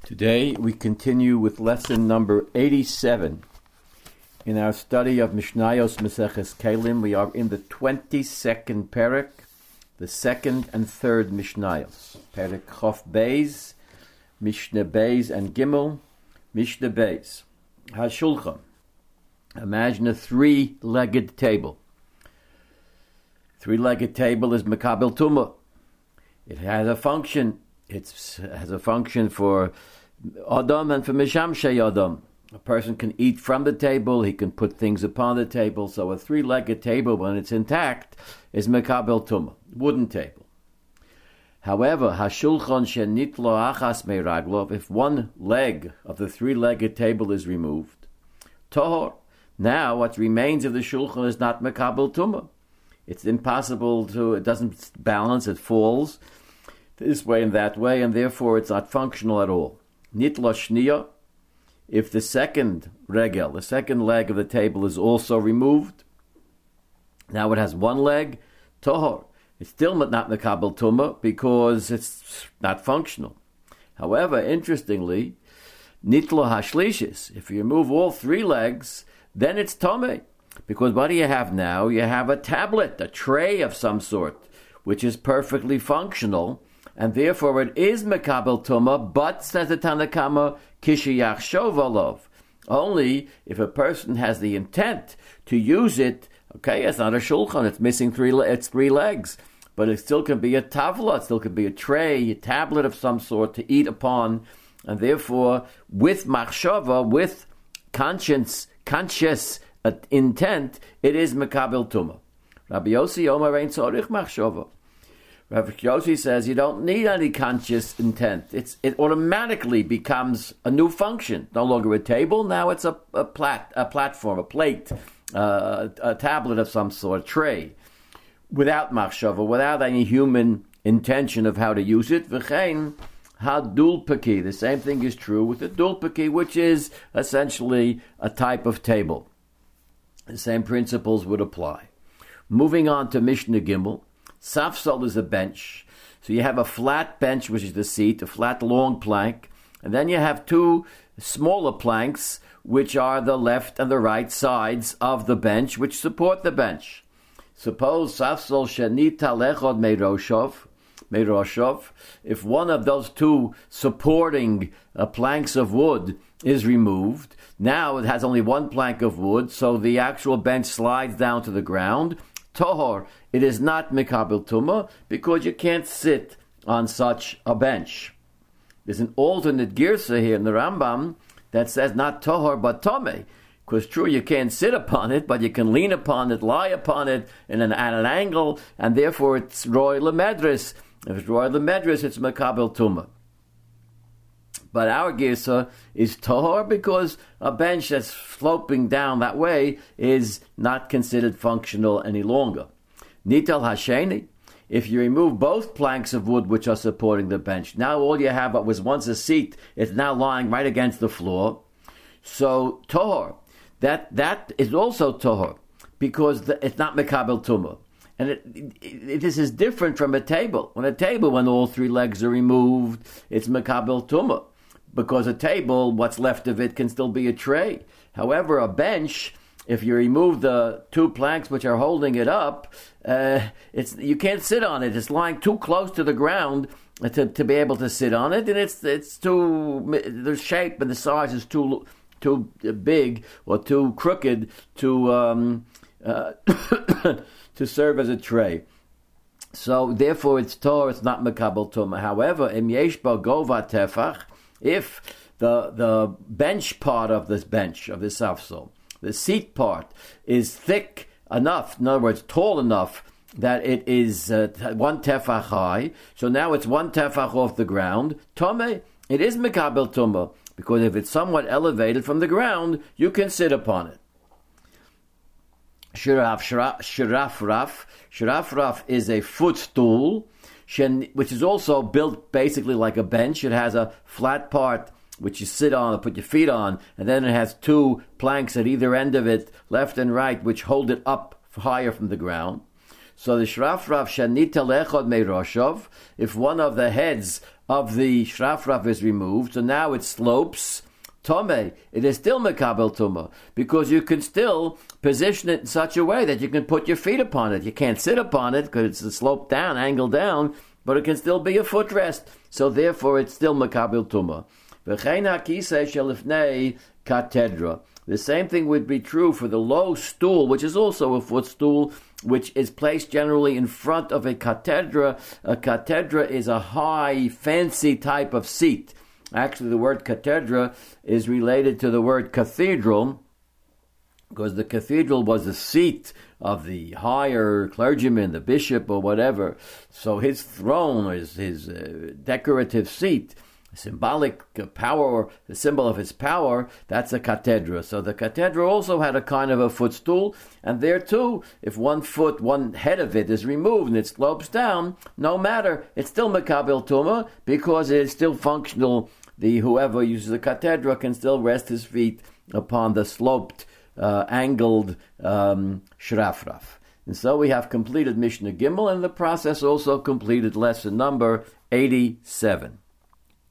Today we continue with lesson number 87 in our study of Mishnayos Maseches Kelim. We are in the 22nd Perek, the second and third Mishnayos. Perek Chof Beis, Mishnah Beis and Gimel, Mishnah Beis. HaShulchan. Imagine a three-legged table. Three-legged table is Mekabel Tumah. It has a function. It has a function for Adam and for Mishamshei Adam. A person can eat from the table, he can put things upon the table. So a three-legged table, when it's intact, is Mekabel Tumah, wooden table. However, Hashulchan shenitlo achas meiraglov, if one leg of the three-legged table is removed, Tohor, now what remains of the Shulchan is not Mekabel Tumah. It's impossible to, it doesn't balance, it falls this way and that way, and therefore it's not functional at all. Nitla shniya, if the second regel, the second leg of the table is also removed, now it has one leg, tohor. It's still not mekabel tumah because it's not functional. However, interestingly, nitla hashlishis, if you remove all three legs, then it's tomei. Because what do you have now? You have a tablet, a tray of some sort, which is perfectly functional, and therefore it is mekabel tumah, but, says the Tanakama, kishiyach shovalov. Only if a person has the intent to use it, okay, it's not a shulchan, it's missing three legs, but it still can be a tavla, it still can be a tray, a tablet of some sort to eat upon, and therefore, with machshava, with conscious intent, it is mekabel tumah. Rabbi Yossi Omer ein tzorich machshava. Rabbi Yossi says you don't need any conscious intent. It automatically becomes a new function. No longer a table, now it's a platform, a plate, a tablet of some sort, a tray, without machshava, without any human intention of how to use it. V'chein hadulpaki. The same thing is true with the dulpaki, which is essentially a type of table. The same principles would apply. Moving on to Mishnah Gimel. Safsol is a bench. So you have a flat bench, which is the seat, a flat long plank, and then you have two smaller planks, which are the left and the right sides of the bench, which support the bench. Suppose Safsol shenita lechod meiroshov, if one of those two supporting planks of wood is removed, now it has only one plank of wood, so the actual bench slides down to the ground. Tohor, it is not mekabel tumah because you can't sit on such a bench. There's an alternate girsa here in the Rambam that says not tohor but tomei. Because true, you can't sit upon it, but you can lean upon it, lie upon it at an angle, and therefore it's roy lemedris. If it's roy lemedris, it's mekabel tumah. But our girsa is tohor because a bench that's sloping down that way is not considered functional any longer. Nital hasheni, if you remove both planks of wood which are supporting the bench, now all you have what was once a seat is now lying right against the floor. So tohor, that is also tohor because it's not mekabel tumah. And this is different from a table. When all three legs are removed, it's mekabel tumah. Because a table, what's left of it can still be a tray. However, a bench, if you remove the two planks which are holding it up, you can't sit on it. It's lying too close to the ground to be able to sit on it, and it's too, the shape and the size is too big or too crooked to to serve as a tray. So therefore, it's Torah. It's not mekabel tumah. However, im yesh ba gova tefach. If the bench part of this bench, of this safsol, the seat part, is thick enough, in other words, tall enough, that it is one tefach high, so now it's one tefach off the ground, tomei, it is mekabel tumah, because if it's somewhat elevated from the ground, you can sit upon it. Shiraf raf is a footstool, which is also built basically like a bench. It has a flat part which you sit on or put your feet on, and then it has two planks at either end of it, left and right, which hold it up higher from the ground. So the shraf rav shanita lechod meiroshav, if one of the heads of the shrafraf is removed, so now it slopes. Tome, it is still mekabel tuma, because you can still position it in such a way that you can put your feet upon it. You can't sit upon it because it's sloped down, angled down, but it can still be a footrest. So therefore, it's still mekabel tuma. V'chein hakisei shelifnei katedra. The same thing would be true for the low stool, which is also a footstool, which is placed generally in front of a cathedra. A cathedra is a high, fancy type of seat. Actually, the word cathedra is related to the word cathedral, because the cathedral was the seat of the higher clergyman, the bishop, or whatever. So his throne is his decorative seat, symbolic power, the symbol of his power, that's a cathedra. So the cathedra also had a kind of a footstool, and there too, if one head of it is removed and it slopes down, no matter, it's still mekabel tuma, because it is still functional. Whoever uses the cathedra can still rest his feet upon the sloped, angled shrafraf. And so we have completed Mishnah Gimel, and the process also completed lesson number 87.